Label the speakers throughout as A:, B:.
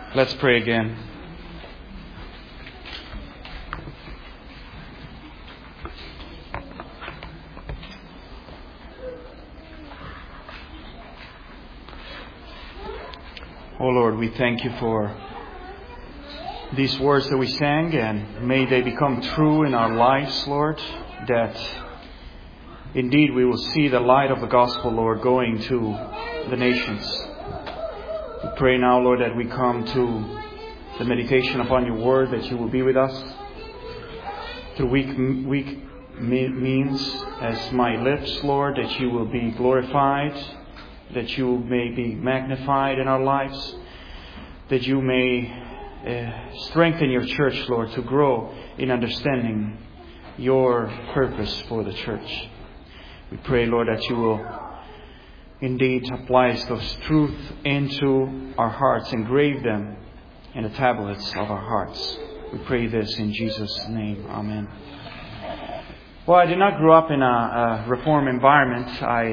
A: Let's pray again. Oh Lord, we thank you for these words that we sang, and may they become true in our lives, Lord, that indeed we will see the light of the gospel, Lord, going to the nations. We pray now, Lord, that we come to the meditation upon your word, that you will be with us through weak means as my lips, Lord, that you will be glorified, that you may be magnified in our lives, that you may strengthen your church, Lord, to grow in understanding your purpose for the church. We pray, Lord, that you will indeed apply those truths into our hearts, engrave them in the tablets of our hearts. We pray this in Jesus' name. Amen. Well, I did not grow up in a Reformed environment.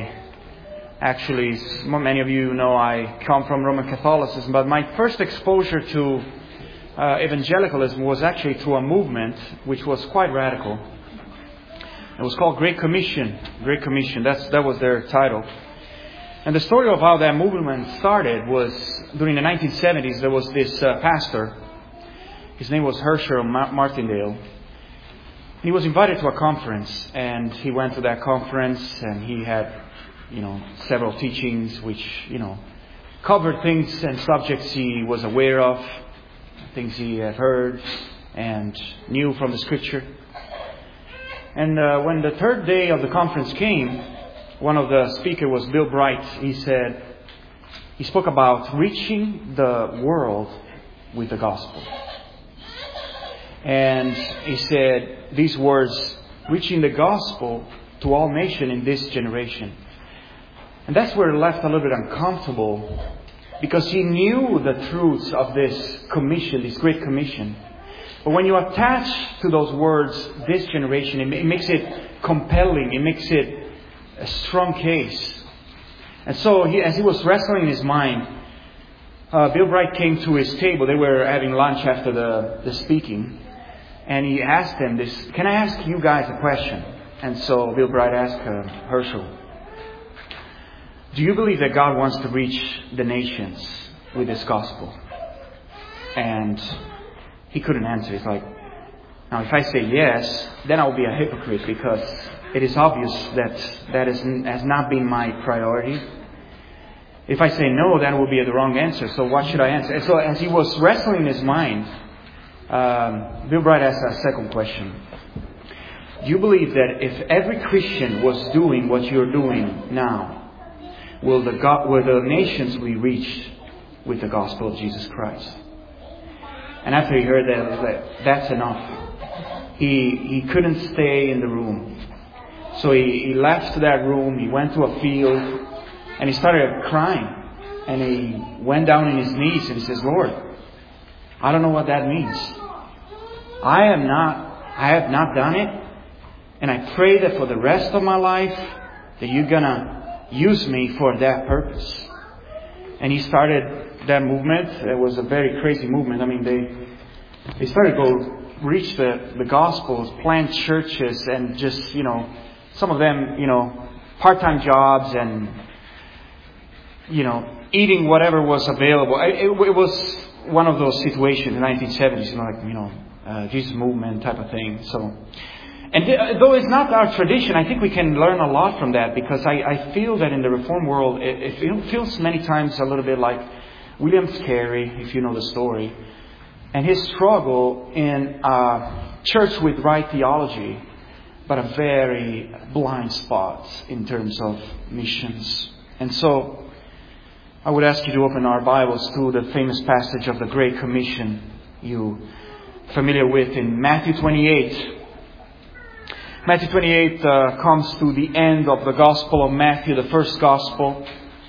A: Actually, many of you know I come from Roman Catholicism, but my first exposure to evangelicalism was actually through a movement which was quite radical. It was called Great Commission. Great Commission, that was their title. And the story of how that movement started was during the 1970s. There was this pastor. His name was Herschel Martindale. He was invited to a conference, and he went to that conference, and he had, several teachings which, covered things and subjects he was aware of, things he had heard and knew from the Scripture. And when the third day of the conference came, one of the speakers was Bill Bright. He spoke about reaching the world with the gospel. And he said these words, reaching the gospel to all nations in this generation. And that's where it left a little bit uncomfortable, because he knew the truths of this commission, this great commission. But when you attach to those words, this generation, it makes it compelling. It makes it a strong case. And so as he was wrestling in his mind, Bill Bright came to his table. They were having lunch after the speaking. And he asked them this, can I ask you guys a question? And so Bill Bright asked Herschel, do you believe that God wants to reach the nations with this gospel? And he couldn't answer. He's like, now if I say yes, then I'll be a hypocrite, because it is obvious that has not been my priority. If I say no, that will be the wrong answer. So what should I answer? And so as he was wrestling in his mind, Bill Bright asked a second question. Do you believe that if every Christian was doing what you're doing now, will the nations be reached with the gospel of Jesus Christ? And after he heard that, he was like, that's enough. He couldn't stay in the room. So he left that room, he went to a field, and he started crying. And he went down on his knees and he says, Lord, I don't know what that means. I have not done it. And I pray that for the rest of my life, that you're going to use me for that purpose. And he started that movement. It was a very crazy movement. I mean, they started to go reach the gospels, plant churches, and just, some of them, part-time jobs and, eating whatever was available. It was one of those situations in the 1970s, Jesus movement type of thing. So, and though it's not our tradition, I think we can learn a lot from that, because I feel that in the Reformed world, it feels many times a little bit like William Carey, if you know the story, and his struggle in a church with right theology, but a very blind spot in terms of missions. And so I would ask you to open our Bibles to the famous passage of the Great Commission you familiar with in Matthew 28. Matthew 28 comes to the end of the Gospel of Matthew, the first Gospel.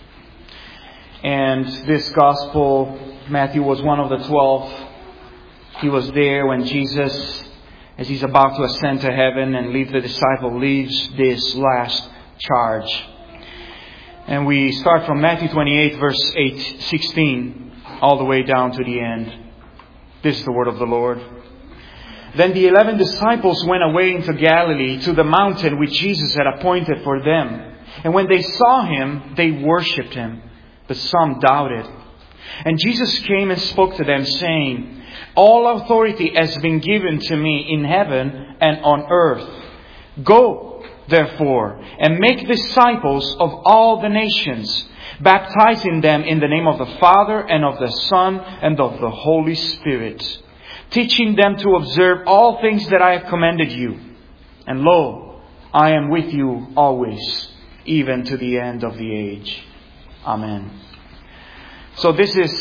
A: And this Gospel, Matthew was one of the 12. He was there when Jesus, as he's about to ascend to heaven and leave the disciple, leaves this last charge. And we start from Matthew 28, verse 16. all the way down to the end. This is the word of the Lord. Then the 11 disciples went away into Galilee to the mountain which Jesus had appointed for them. And when they saw Him, they worshipped Him, but some doubted. And Jesus came and spoke to them, saying, All authority has been given to me in heaven and on earth. Go, therefore, and make disciples of all the nations, baptizing them in the name of the Father and of the Son and of the Holy Spirit, teaching them to observe all things that I have commanded you. And lo, I am with you always, even to the end of the age. Amen. So this is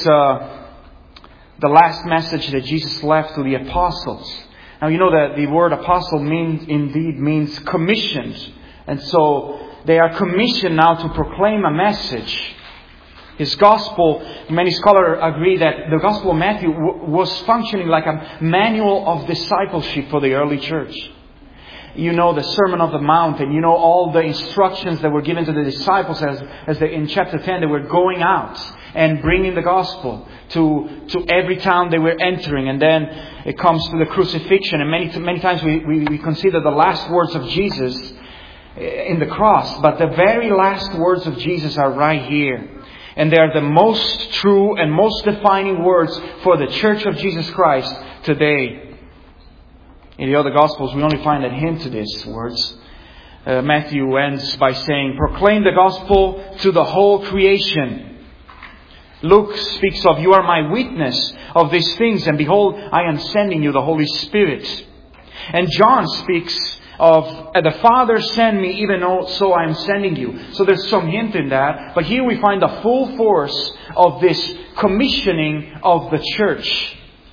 A: the last message that Jesus left to the apostles. Now you know that the word apostle means commissioned. And so they are commissioned now to proclaim a message. His gospel, many scholars agree that the Gospel of Matthew was functioning like a manual of discipleship for the early church. You know the Sermon on the Mount, and you know all the instructions that were given to the disciples as they, in chapter 10 they were going out and bringing the gospel to every town they were entering. And then it comes to the crucifixion, and many times we consider the last words of Jesus in the cross. But the very last words of Jesus are right here. And they are the most true and most defining words for the Church of Jesus Christ today. In the other Gospels, we only find a hint to these words. Matthew ends by saying, Proclaim the gospel to the whole creation. Luke speaks of, You are my witness of these things, and behold, I am sending you the Holy Spirit. And John speaks of, the Father sent me, even so I am sending you. So there's some hint in that. But here we find the full force of this commissioning of the church.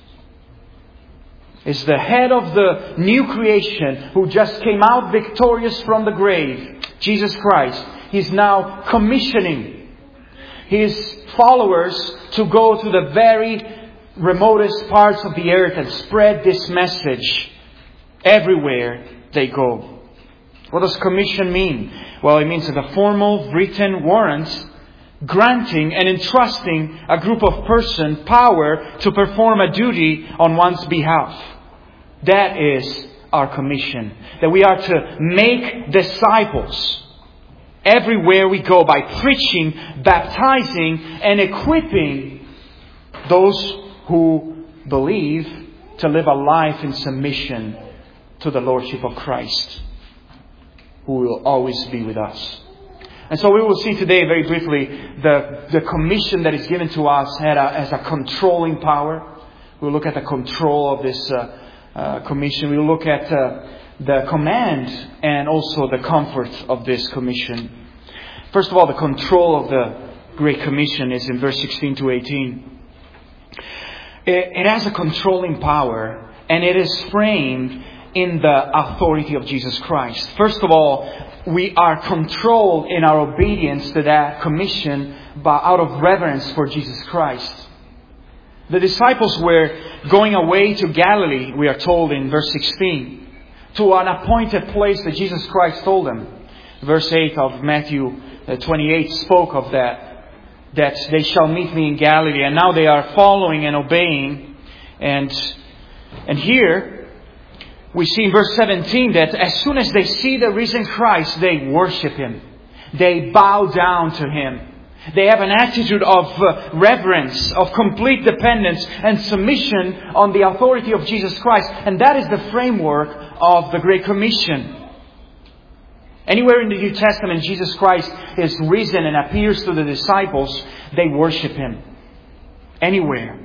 A: Is the head of the new creation who just came out victorious from the grave, Jesus Christ. He's now commissioning His followers to go to the very remotest parts of the earth and spread this message everywhere they go. What does commission mean? Well, it means the formal written warrant granting and entrusting a group of persons power to perform a duty on one's behalf. That is our commission. That we are to make disciples everywhere we go by preaching, baptizing, and equipping those who believe to live a life in submission to the Lordship of Christ, who will always be with us. And so we will see today very briefly the commission that is given to us as a controlling power. We'll look at the control of this commission. We'll look at the command and also the comfort of this commission. First of all, the control of the Great Commission is in verse 16 to 18. It has a controlling power, and it is framed in the authority of Jesus Christ. First of all, we are controlled in our obedience to that commission out of reverence for Jesus Christ. The disciples were going away to Galilee, we are told in verse 16, to an appointed place that Jesus Christ told them. Verse 8 of Matthew 28 spoke of that they shall meet me in Galilee. And now they are following and obeying. And here we see in verse 17 that as soon as they see the risen Christ, they worship Him. They bow down to Him. They have an attitude of reverence, of complete dependence and submission on the authority of Jesus Christ. And that is the framework of the Great Commission. Anywhere in the New Testament Jesus Christ is risen and appears to the disciples, they worship Him. Anywhere.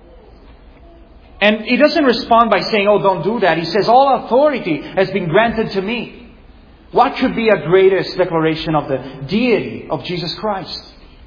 A: And He doesn't respond by saying, oh, don't do that. He says, all authority has been granted to me. What could be a greatest declaration of the deity of Jesus Christ?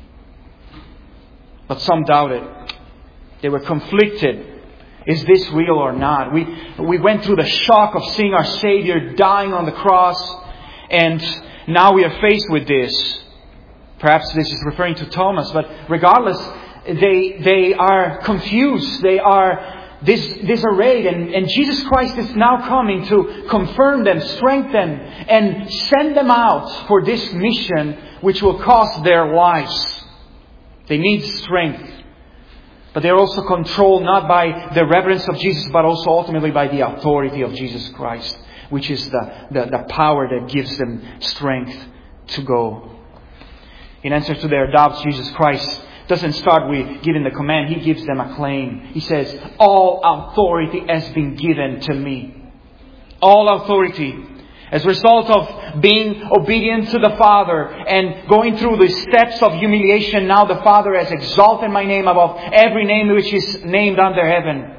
A: But some doubted. They were conflicted. Is this real or not? We went through the shock of seeing our Savior dying on the cross, and now we are faced with this. Perhaps this is referring to Thomas, but regardless, they are confused. They are disarrayed, and Jesus Christ is now coming to confirm them, strengthen, and send them out for this mission which will cost their lives. They need strength. But they are also controlled not by the reverence of Jesus, but also ultimately by the authority of Jesus Christ, which is the power that gives them strength to go. In answer to their doubts, Jesus Christ doesn't start with giving the command. He gives them a claim. He says, all authority has been given to me. All authority. As a result of being obedient to the Father and going through the steps of humiliation, now the Father has exalted my name above every name which is named under heaven.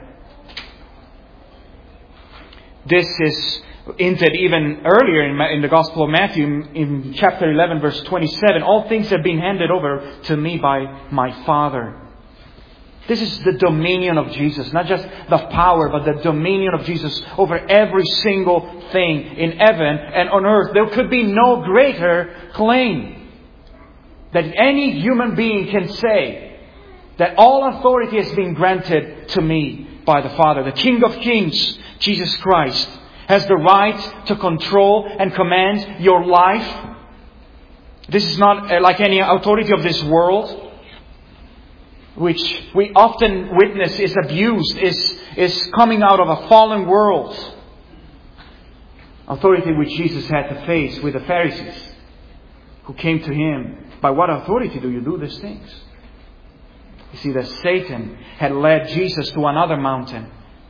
A: This is hinted even earlier in the Gospel of Matthew, in chapter 11, verse 27. All things have been handed over to me by my Father. This is the dominion of Jesus. Not just the power, but the dominion of Jesus over every single thing in heaven and on earth. There could be no greater claim that any human being can say that all authority has been granted to me by the Father. The King of Kings, Jesus Christ, has the right to control and command your life. This is not like any authority of this world, which we often witness is abused, is coming out of a fallen world. Authority which Jesus had to face with the Pharisees, who came to Him. By what authority do you do these things? You see that Satan had led Jesus to another mountain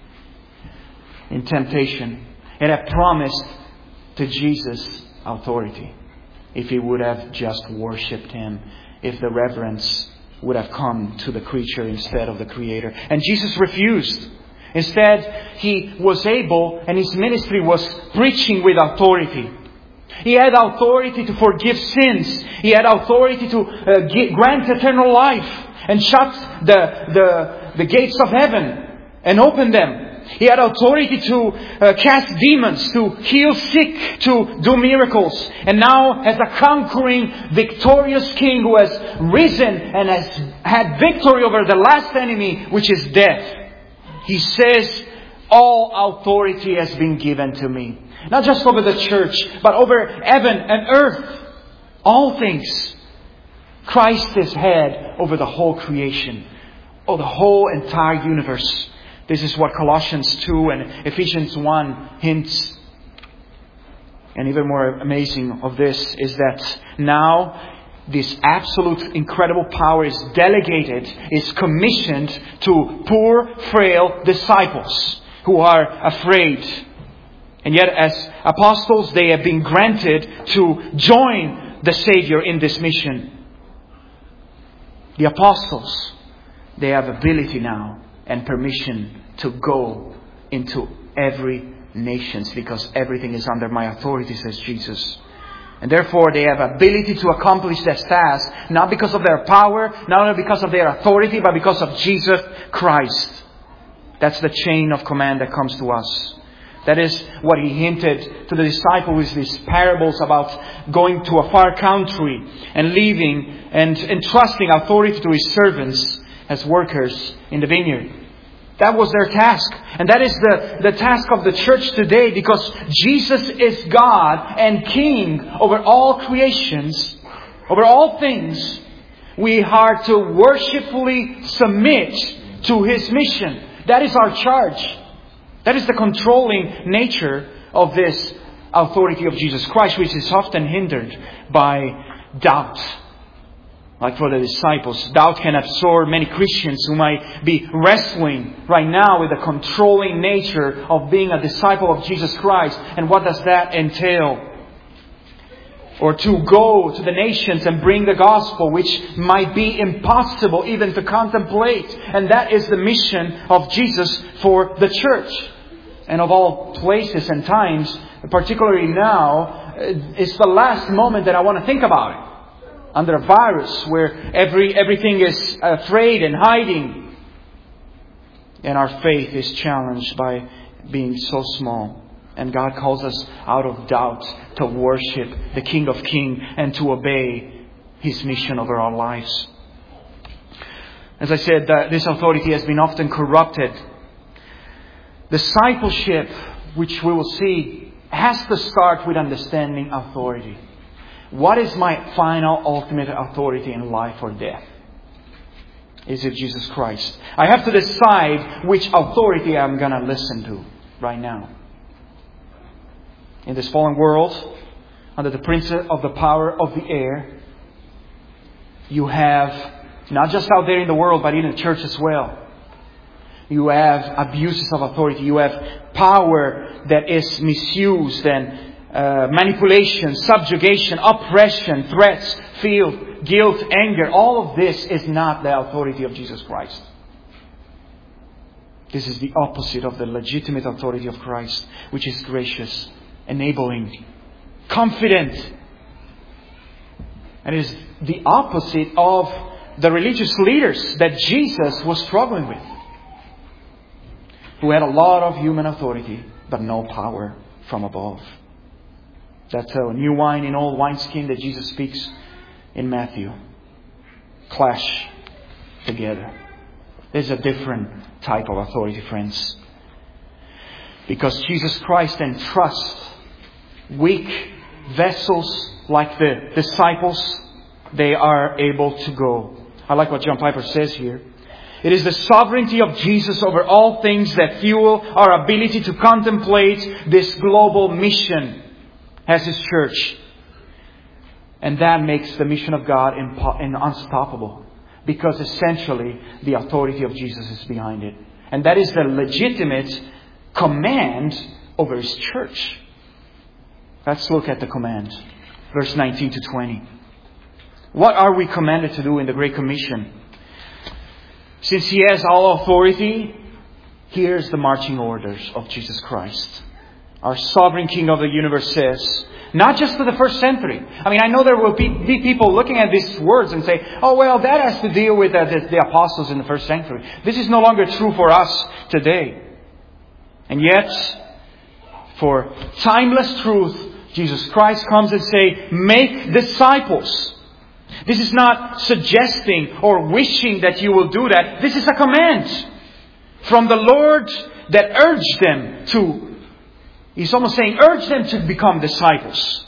A: in temptation, and had promised to Jesus authority if he would have just worshipped Him, if the reverence would have come to the creature instead of the Creator. And Jesus refused. Instead, He was able, and His ministry was preaching with authority. He had authority to forgive sins. He had authority to grant eternal life and shut the gates of heaven and open them. He had authority to cast demons, to heal sick, to do miracles. And now, as a conquering, victorious King who has risen and has had victory over the last enemy, which is death, He says, all authority has been given to me. Not just over the church, but over heaven and earth. All things. Christ is head over the whole creation. Oh, the whole entire universe. This is what Colossians 2 and Ephesians 1 hints. And even more amazing of this is that now this absolute incredible power is delegated, is commissioned to poor, frail disciples who are afraid. And yet as apostles they have been granted to join the Savior in this mission. The apostles, they have ability now and permission to go into every nations, because everything is under my authority, says Jesus. And therefore they have ability to accomplish this task, not because of their power, not only because of their authority, but because of Jesus Christ. That's the chain of command that comes to us. That is what He hinted to the disciples with these parables about going to a far country and leaving and entrusting authority to His servants as workers in the vineyard. That was their task. And that is the task of the church today, because Jesus is God and King over all creations, over all things. We are to worshipfully submit to His mission. That is our charge. That is the controlling nature of this authority of Jesus Christ, which is often hindered by doubt. Like for the disciples, doubt can absorb many Christians who might be wrestling right now with the controlling nature of being a disciple of Jesus Christ. And what does that entail? Or to go to the nations and bring the gospel, which might be impossible even to contemplate. And that is the mission of Jesus for the church. And of all places and times, particularly now, it's the last moment that I want to think about it. Under a virus where everything is afraid and hiding. And our faith is challenged by being so small. And God calls us out of doubt to worship the King of Kings and to obey His mission over our lives. As I said, this authority has been often corrupted. Discipleship, which we will see, has to start with understanding authority. What is my final, ultimate authority in life or death? Is it Jesus Christ? I have to decide which authority I'm going to listen to right now. In this fallen world, under the prince of the power of the air, you have, not just out there in the world, but in the church as well, you have abuses of authority. You have power that is misused and manipulation, subjugation, oppression, threats, fear, guilt, anger. All of this is not the authority of Jesus Christ. This is the opposite of the legitimate authority of Christ, which is gracious, enabling, confident. And it is the opposite of the religious leaders that Jesus was struggling with, who had a lot of human authority, but no power from above. That's a new wine in old wineskin that Jesus speaks in Matthew. Clash together. There's a different type of authority, friends. Because Jesus Christ entrusts weak vessels like the disciples, they are able to go. I like what John Piper says here. It is the sovereignty of Jesus over all things that fuel our ability to contemplate this global mission as His church. And that makes the mission of God unstoppable. Because essentially the authority of Jesus is behind it. And that is the legitimate command over His church. Let's look at the command. Verse 19 to 20. What are we commanded to do in the Great Commission? Since He has all authority, here's the marching orders of Jesus Christ. Our sovereign King of the universe says, not just to the first century. I mean, I know there will be people looking at these words and say, oh, well, that has to deal with the apostles in the first century. This is no longer true for us today. And yet, for timeless truth, Jesus Christ comes and says, make disciples. This is not suggesting or wishing that you will do that. This is a command from the Lord that urged them to. He's almost saying, urge them to become disciples.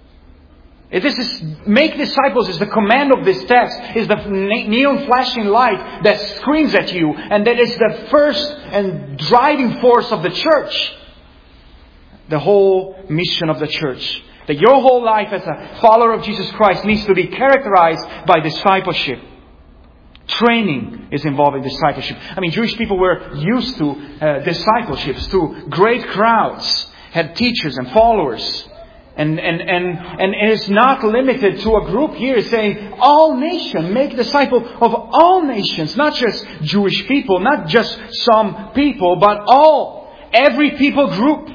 A: Make disciples is the command of this text. Is the neon flashing light that screams at you. And that is the first and driving force of the church. The whole mission of the church. That your whole life as a follower of Jesus Christ needs to be characterized by discipleship. Training is involved in discipleship. I mean, Jewish people were used to discipleships, to great crowds, had teachers and followers. And it is not limited to a group here. It's saying all nations, make disciples of all nations. Not just Jewish people, not just some people, but all. Every people group.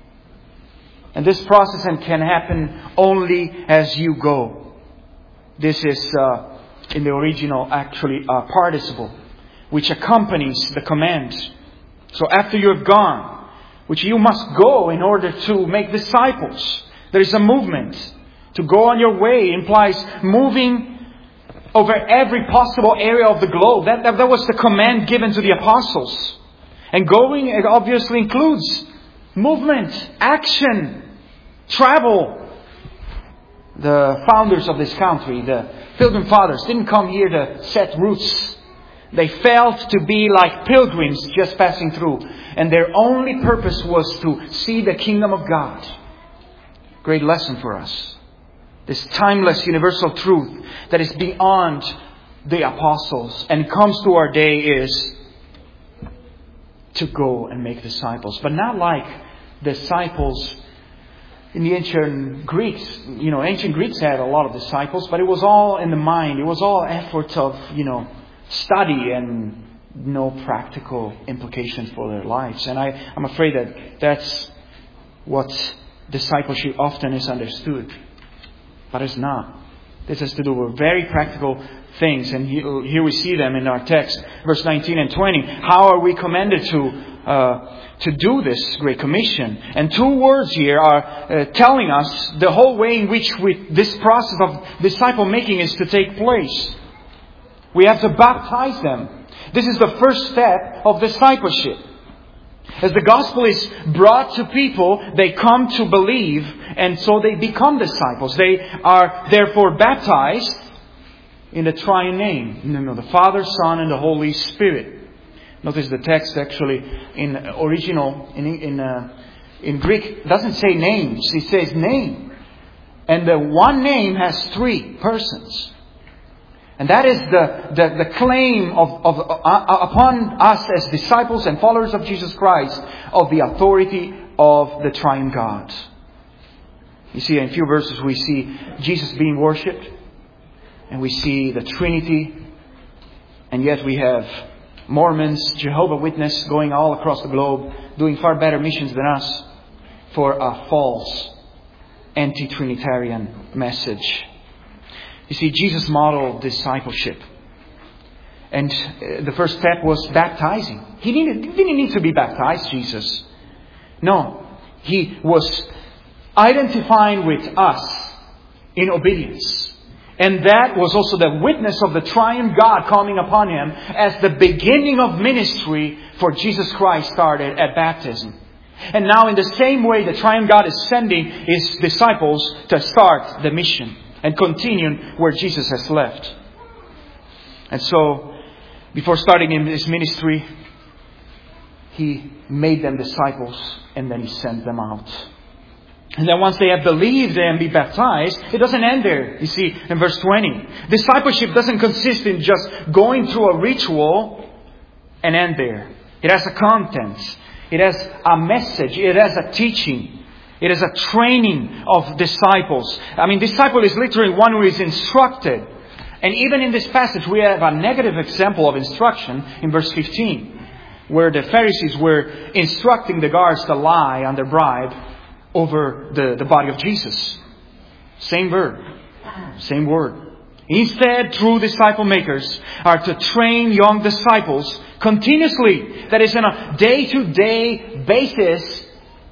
A: And this process can happen only as you go. This is in the original actually a participle, which accompanies the command. So after you have gone, which you must go in order to make disciples, there is a movement. To go on your way implies moving over every possible area of the globe. That was the command given to the apostles. And going, it obviously includes movement, action, travel. The founders of this country, the Pilgrim Fathers, didn't come here to set roots. They felt to be like pilgrims just passing through. And their only purpose was to see the kingdom of God. Great lesson for us. This timeless universal truth that is beyond the apostles and comes to our day is to go and make disciples. But not like disciples in the ancient Greeks. You know, ancient Greeks had a lot of disciples, but it was all in the mind. It was all effort of, study and no practical implications for their lives. And I'm afraid that that's what discipleship often is understood. But it's not. This has to do with very practical things. And here we see them in our text, verse 19 and 20. How are we commanded to do this Great Commission? And two words here are telling us the whole way in which this process of disciple making is to take place. We have to baptize them. This is the first step of discipleship. As the gospel is brought to people, they come to believe, and so they become disciples. They are therefore baptized. in the triune name. No, the Father, Son, and the Holy Spirit. Notice the text actually in original, in Greek, doesn't say names. It says name. And the one name has three persons. And that is the claim upon us as disciples and followers of Jesus Christ of the authority of the triune God. You see, in a few verses we see Jesus being worshipped. And we see the Trinity. And yet we have Mormons, Jehovah's Witnesses going all across the globe, doing far better missions than us for a false anti-Trinitarian message. You see, Jesus modeled discipleship. And the first step was baptizing. He didn't need to be baptized, Jesus. No. He was identifying with us in obedience. And that was also the witness of the triune God coming upon Him as the beginning of ministry for Jesus Christ started at baptism. And now in the same way, the triune God is sending His disciples to start the mission and continue where Jesus has left. And so, before starting in His ministry, He made them disciples and then He sent them out. And then once they have believed and be baptized, it doesn't end there. You see, in verse 20, discipleship doesn't consist in just going through a ritual and end there. It has a content. It has a message. It has a teaching. It is a training of disciples. I mean, disciple is literally one who is instructed. And even in this passage, we have a negative example of instruction in verse 15, where the Pharisees were instructing the guards to lie under bribe over the body of Jesus. Same verb. Same word. Instead, true disciple makers are to train young disciples continuously. That is, on a day-to-day basis.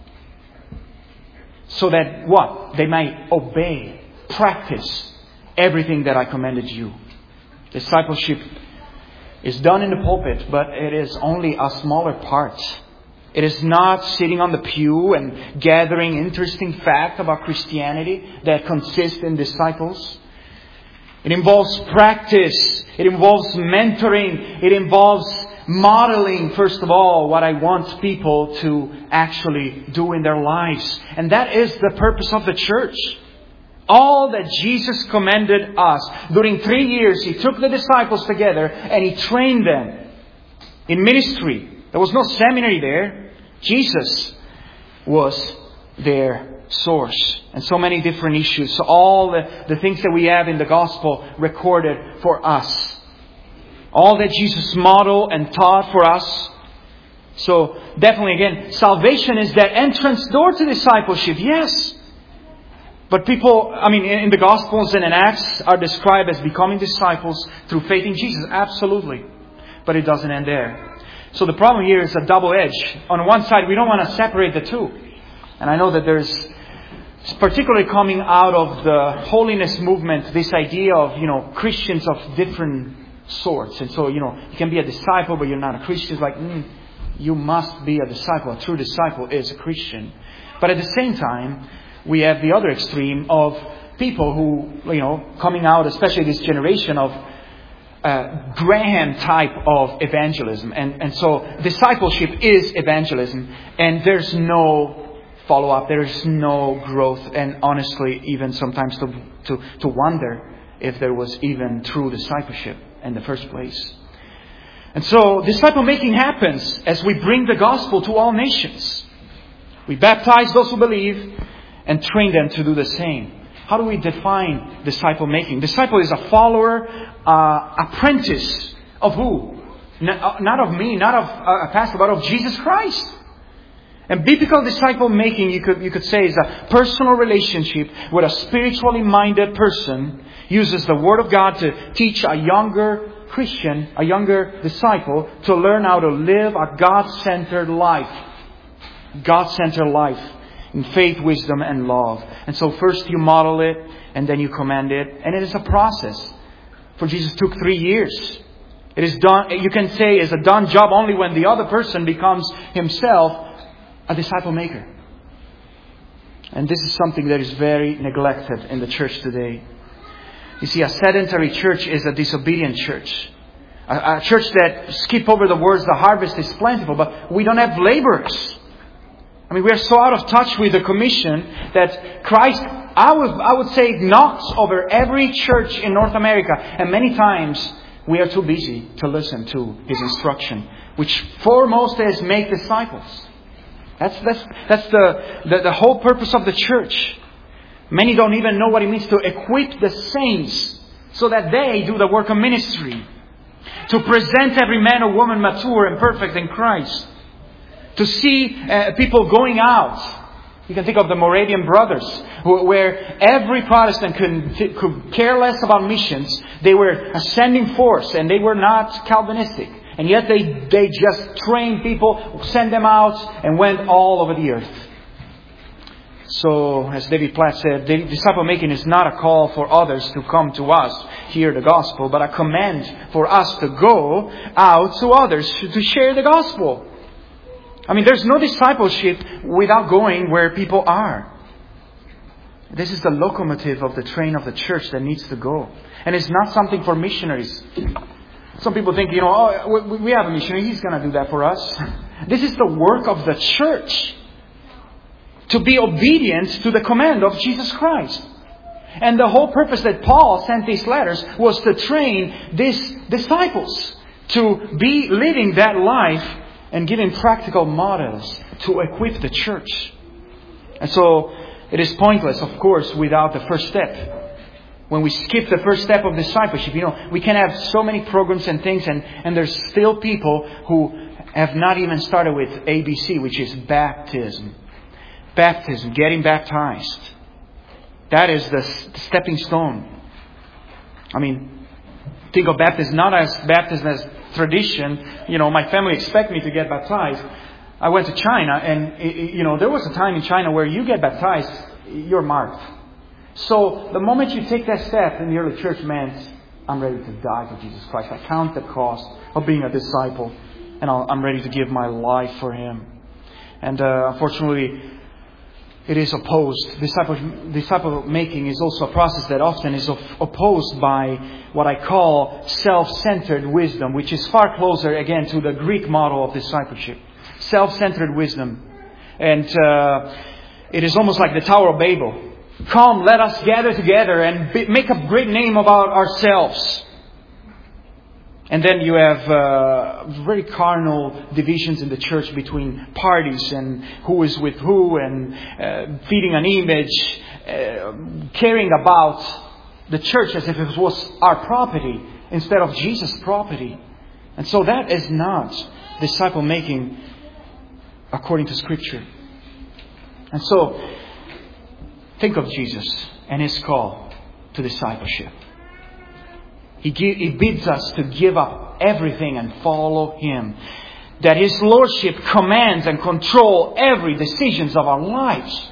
A: So that what? They might obey, practice everything that I commanded you. Discipleship is done in the pulpit, but it is only a smaller part. It is not sitting on the pew and gathering interesting facts about Christianity that consist in disciples. It involves practice. It involves mentoring. It involves modeling, first of all, what I want people to actually do in their lives. And that is the purpose of the church. All that Jesus commanded us. During 3 years, He took the disciples together and He trained them in ministry. There was no seminary there. Jesus was their source. And so many different issues. So all the things that we have in the gospel recorded for us. All that Jesus modeled and taught for us. So definitely again, salvation is that entrance door to discipleship. Yes. But people, in the Gospels and in Acts are described as becoming disciples through faith in Jesus. Absolutely. But it doesn't end there. So the problem here is a double edge. On one side, we don't want to separate the two. And I know that there's, particularly coming out of the holiness movement, this idea of, Christians of different sorts. And so, you can be a disciple, but you're not a Christian. It's like, you must be a disciple. A true disciple is a Christian. But at the same time, we have the other extreme of people who, coming out, especially this generation of Graham type of evangelism. And so discipleship is evangelism. And there's no follow-up. There's no growth. And honestly, even sometimes to wonder if there was even true discipleship in the first place. And so disciple making happens as we bring the gospel to all nations. We baptize those who believe and train them to do the same. How do we define disciple making? Disciple is a follower, apprentice of who? Not of me, not of a pastor, but of Jesus Christ. And biblical disciple making, you could say, is a personal relationship where a spiritually minded person uses the Word of God to teach a younger Christian, a younger disciple, to learn how to live a God-centered life. God-centered life. In faith, wisdom, and love. And so first you model it, and then you command it. And it is a process. For Jesus took 3 years. It is done, you can say, is a done job only when the other person becomes himself a disciple maker. And this is something that is very neglected in the church today. You see, a sedentary church is a disobedient church. A church that skip over the words, the harvest is plentiful, but we don't have laborers. I mean, we are so out of touch with the commission that Christ, I would say, knocks over every church in North America. And many times we are too busy to listen to His instruction, which foremost is make disciples. That's the whole purpose of the church. Many don't even know what it means to equip the saints so that they do the work of ministry. To present every man or woman mature and perfect in Christ. To see people going out. You can think of the Moravian Brothers, where every Protestant could care less about missions. They were ascending force and they were not Calvinistic. And yet they just trained people, sent them out and went all over the earth. So, as David Platt said, disciple making is not a call for others to come to us, hear the gospel, but a command for us to go out to others to share the gospel. I mean, there's no discipleship without going where people are. This is the locomotive of the train of the church that needs to go. And it's not something for missionaries. Some people think, we have a missionary, he's going to do that for us. This is the work of the church. To be obedient to the command of Jesus Christ. And the whole purpose that Paul sent these letters was to train these disciples to be living that life and giving practical models to equip the church. And so it is pointless, of course, without the first step. When we skip the first step of discipleship, we can have so many programs and things, and there's still people who have not even started with ABC, which is baptism. Baptism, getting baptized. That is the stepping stone. I mean, think of baptism not as baptism as tradition. My family expect me to get baptized. I went to China and, there was a time in China where you get baptized, you're marked. So the moment you take that step in the early church meant, I'm ready to die for Jesus Christ. I count the cost of being a disciple and I'm ready to give my life for Him. And unfortunately, it is opposed. Disciple making is also a process that often is opposed by what I call self-centered wisdom, which is far closer again to the Greek model of discipleship. Self-centered wisdom. And it is almost like the Tower of Babel. Come, let us gather together and make a great name about ourselves. And then you have very carnal divisions in the church between parties and who is with who and feeding an image, caring about the church as if it was our property instead of Jesus' property. And so that is not disciple making according to Scripture. And so think of Jesus and His call to discipleship. He bids us to give up everything and follow Him. That His Lordship commands and controls every decisions of our lives.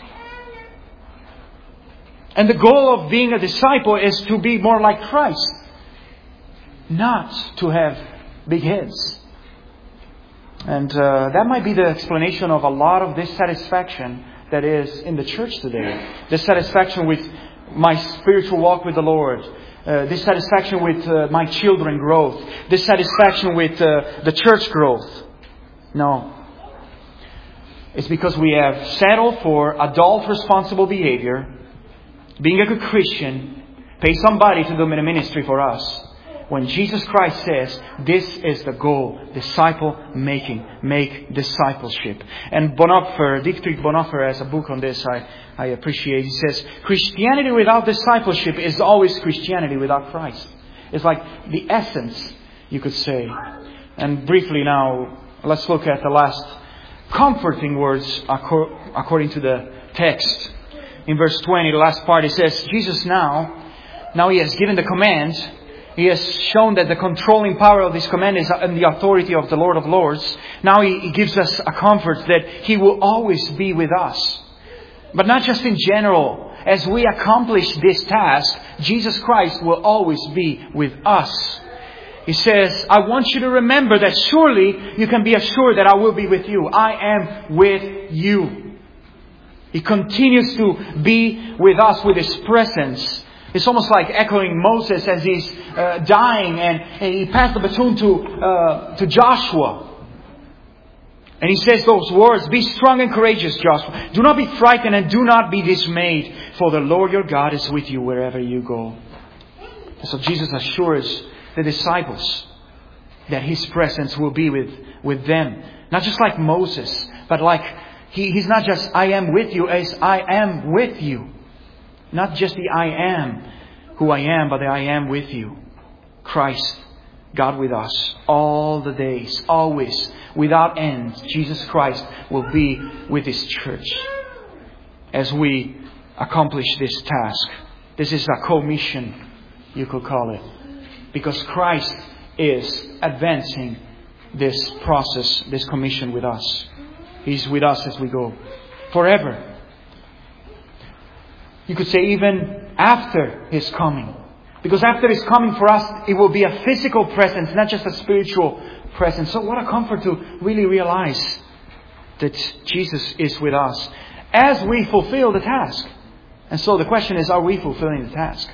A: And the goal of being a disciple is to be more like Christ. Not to have big heads. And that might be the explanation of a lot of dissatisfaction that is in the church today. Dissatisfaction with my spiritual walk with the Lord. Dissatisfaction with my children growth. Dissatisfaction with the church growth. No. It's because we have settled for adult responsible behavior. Being a good Christian. Pay somebody to do ministry for us. When Jesus Christ says, this is the goal. Disciple making. Make discipleship. And Dietrich Bonhoeffer has a book on this I appreciate. He says, Christianity without discipleship is always Christianity without Christ. It's like the essence, you could say. And briefly now, let's look at the last comforting words according to the text. In verse 20, the last part, it says, Jesus now He has given the command. He has shown that the controlling power of this command is in the authority of the Lord of Lords. Now He gives us a comfort that He will always be with us. But not just in general. As we accomplish this task, Jesus Christ will always be with us. He says, I want you to remember that surely you can be assured that I will be with you. I am with you. He continues to be with us with His presence It's almost like echoing Moses as he's dying, and he passed the baton to Joshua. And he says those words, "Be strong and courageous, Joshua. Do not be frightened and do not be dismayed, for the Lord your God is with you wherever you go." And so Jesus assures the disciples that His presence will be with them. Not just like Moses, but like He's not just "I am with you," as "I am with you." Not just the "I am who I am," but the "I am with you." Christ, God with us all the days, always, without end. Jesus Christ will be with His church as we accomplish this task. This is a commission, you could call it. Because Christ is advancing this process, this commission with us. He's with us as we go. Forever. You could say even after His coming. Because after His coming for us, it will be a physical presence, not just a spiritual presence. So what a comfort to really realize that Jesus is with us as we fulfill the task. And so the question is, are we fulfilling the task?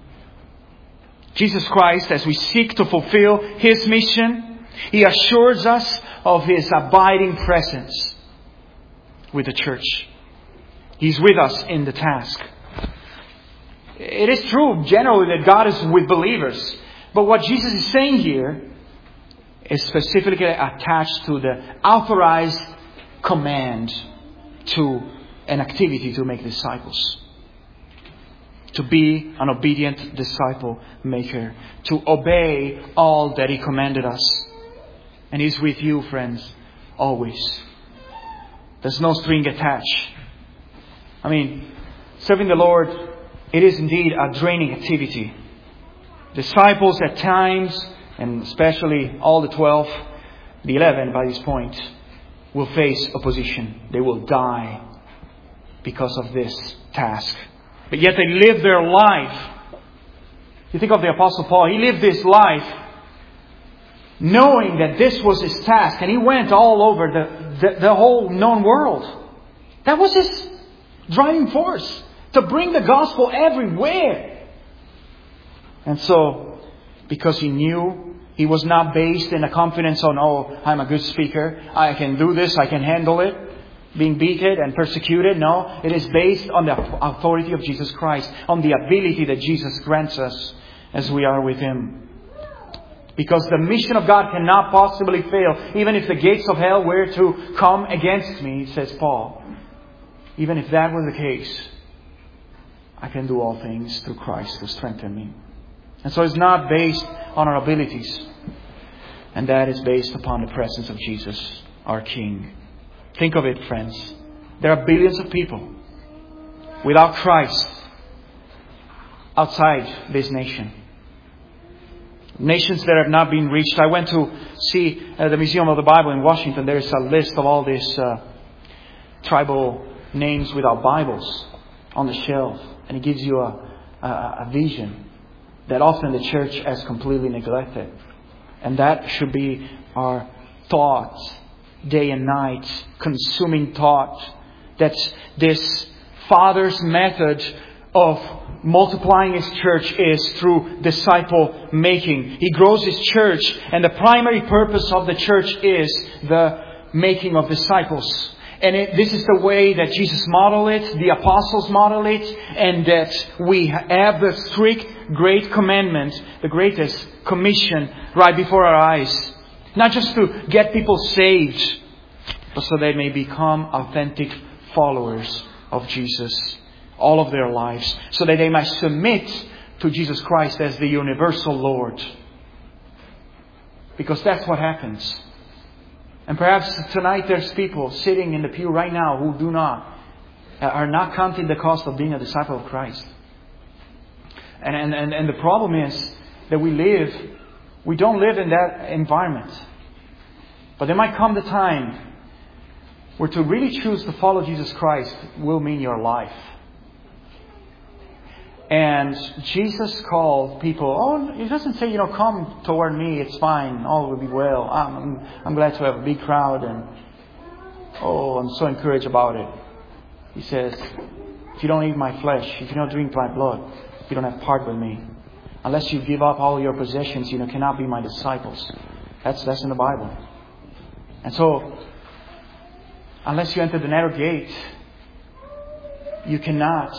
A: Jesus Christ, as we seek to fulfill His mission, He assures us of His abiding presence with the church. He's with us in the task. It is true generally that God is with believers. But what Jesus is saying here is specifically attached to the authorized command to an activity to make disciples. To be an obedient disciple maker. To obey all that He commanded us. And He's with you, friends, always. There's no string attached. I mean, serving the Lord, it is indeed a draining activity. Disciples at times, and especially all the 12, the 11 by this point, will face opposition. They will die because of this task. But yet they live their life. You think of the Apostle Paul. He lived his life knowing that this was his task. And he went all over the whole known world. That was his driving force. To bring the gospel everywhere. And so, because he knew, he was not based in a confidence on, "Oh, I'm a good speaker. I can do this. I can handle it." Being beaten and persecuted. No, it is based on the authority of Jesus Christ. On the ability that Jesus grants us as we are with Him. Because the mission of God cannot possibly fail. Even if the gates of hell were to come against me, says Paul. Even if that were the case, I can do all things through Christ who strengthens me. And so it's not based on our abilities. And that is based upon the presence of Jesus, our King. Think of it, friends. There are billions of people without Christ outside this nation. Nations that have not been reached. I went to see the Museum of the Bible in Washington. There is a list of all these tribal names without Bibles on the shelf. And it gives you a vision that often the church has completely neglected. And that should be our thoughts, day and night, consuming thought. That this Father's method of multiplying His church is through disciple making. He grows His church, and the primary purpose of the church is the making of disciples. And this is the way that Jesus modeled it, the apostles modeled it, and that we have the strict, great commandment, the greatest commission right before our eyes. Not just to get people saved, but so they may become authentic followers of Jesus all of their lives. So that they might submit to Jesus Christ as the universal Lord. Because that's what happens. And perhaps tonight there's people sitting in the pew right now who are not counting the cost of being a disciple of Christ. And the problem is that we don't live in that environment. But there might come the time where to really choose to follow Jesus Christ will mean your life. And Jesus called people, He doesn't say, come toward me, it's fine, all will be well. I'm glad to have a big crowd and, I'm so encouraged about it. He says, if you don't eat my flesh, if you don't drink my blood, you don't have part with me. Unless you give up all your possessions, you cannot be my disciples. That's in the Bible. And so, unless you enter the narrow gate, you cannot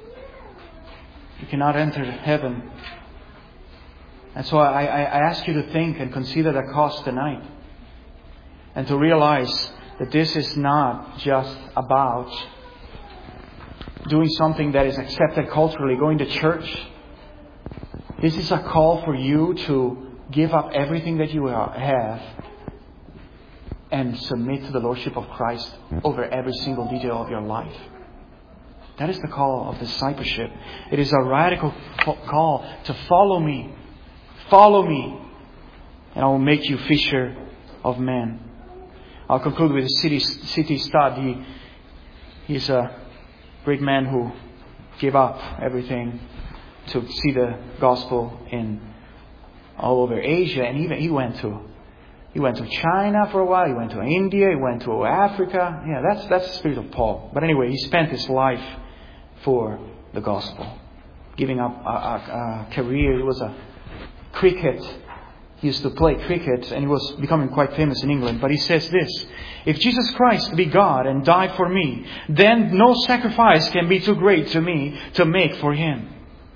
A: enter heaven. And so I ask you to think and consider the cost tonight. And to realize that this is not just about doing something that is accepted culturally, going to church. This is a call for you to give up everything that you have and submit to the Lordship of Christ over every single detail of your life. That is the call of discipleship. It is a radical call to follow me. Follow me, and I will make you fisher of men. I'll conclude with C.T. Studd. He's a great man who gave up everything to see the gospel in all over Asia, and even he went to China for a while. He went to India. He went to Africa. Yeah, that's the spirit of Paul. But anyway, he spent his life for the gospel, giving up a career. He was a cricket. He used to play cricket, and he was becoming quite famous in England. But he says this: if Jesus Christ be God and died for me, then no sacrifice can be too great to me to make for Him.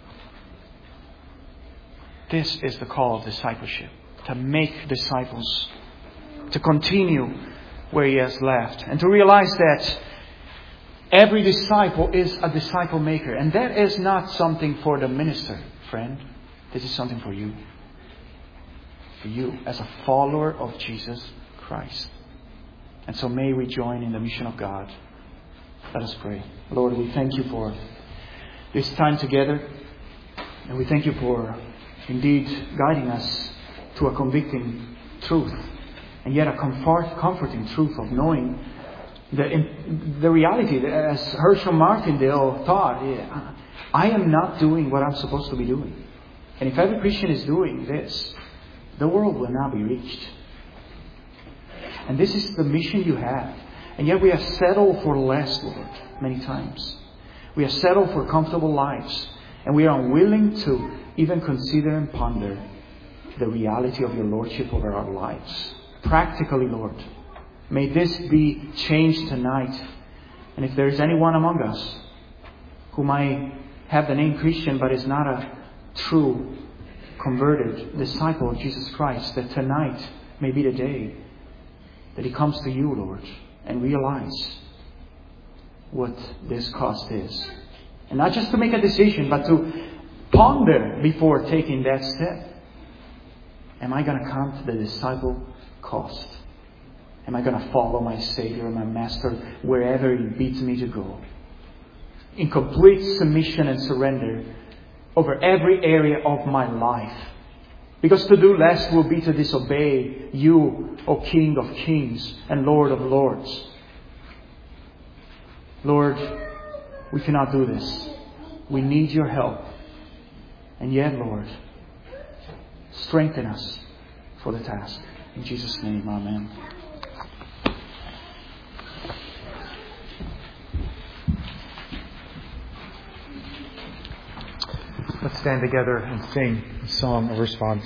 A: This is the call of discipleship. To make disciples. To continue where He has left. And to realize that every disciple is a disciple maker. And that is not something for the minister, friend. This is something for you. For you as a follower of Jesus Christ. And so may we join in the mission of God. Let us pray. Lord, we thank You for this time together. And we thank You for indeed guiding us to a convicting truth. And yet a comforting truth of knowing the reality that, as Herschel Martindale thought, I am not doing what I'm supposed to be doing. And if every Christian is doing this, the world will not be reached. And this is the mission You have. And yet we have settled for less, Lord, many times. We have settled for comfortable lives. And we are unwilling to even consider and ponder the reality of Your Lordship over our lives. Practically, Lord, may this be changed tonight. And if there is anyone among us who might have the name Christian but is not a true converted disciple of Jesus Christ, that tonight may be the day that he comes to You, Lord, and realize what this cost is. And not just to make a decision, but to ponder before taking that step. Am I going to count the disciple cost? Am I going to follow my Savior and my Master wherever He bids me to go? In complete submission and surrender over every area of my life. Because to do less will be to disobey You, O King of Kings and Lord of Lords. Lord, we cannot do this. We need Your help. And yet, Lord, strengthen us for the task. In Jesus' name, amen. Let's stand together and sing a song of response.